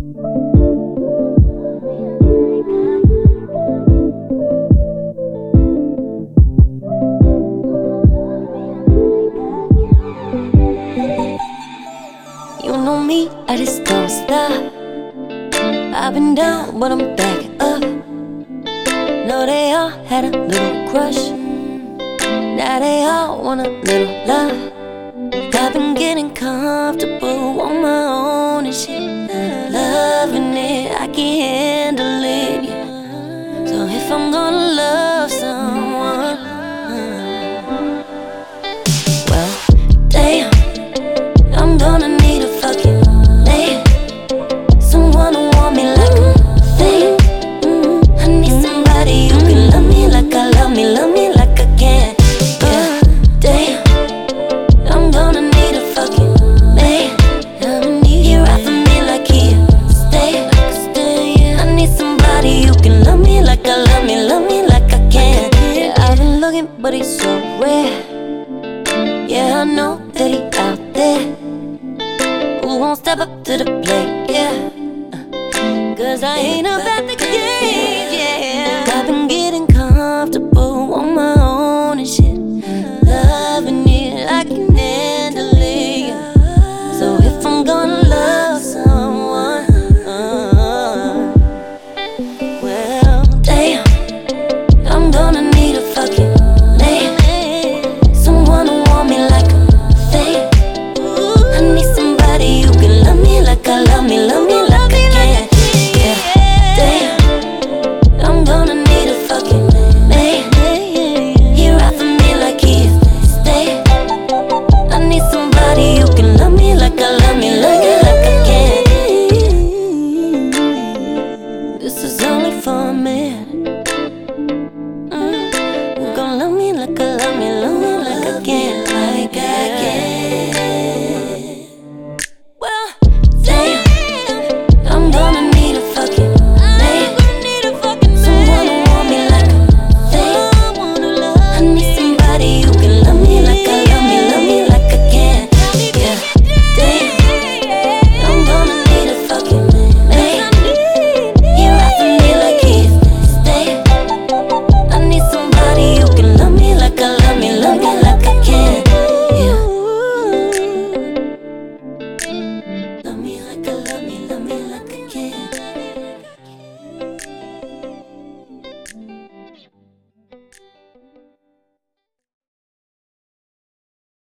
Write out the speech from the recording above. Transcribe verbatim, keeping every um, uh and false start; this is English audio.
You know me, I just don't stop. I've been down, but I'm back up. Know they all had a little crush. Now they all want a little love. I've been getting comfortable on my own and shit. Loving it, I can't handle it, yeah. So if I'm gonna love someone, well, damn, I'm gonna need a fucking man. Someone who want me like a thing. mm, I need somebody who can love me like I love me, love me like I can. Yeah, damn, I'm gonna need a fucking man. He ride for me like he stay. I need somebody who can love me like I love me, love me like I can. Yeah, I've been looking, but he's so rare. Yeah, I know that he out there who won't step up to the plate, yeah. Cause I ain't about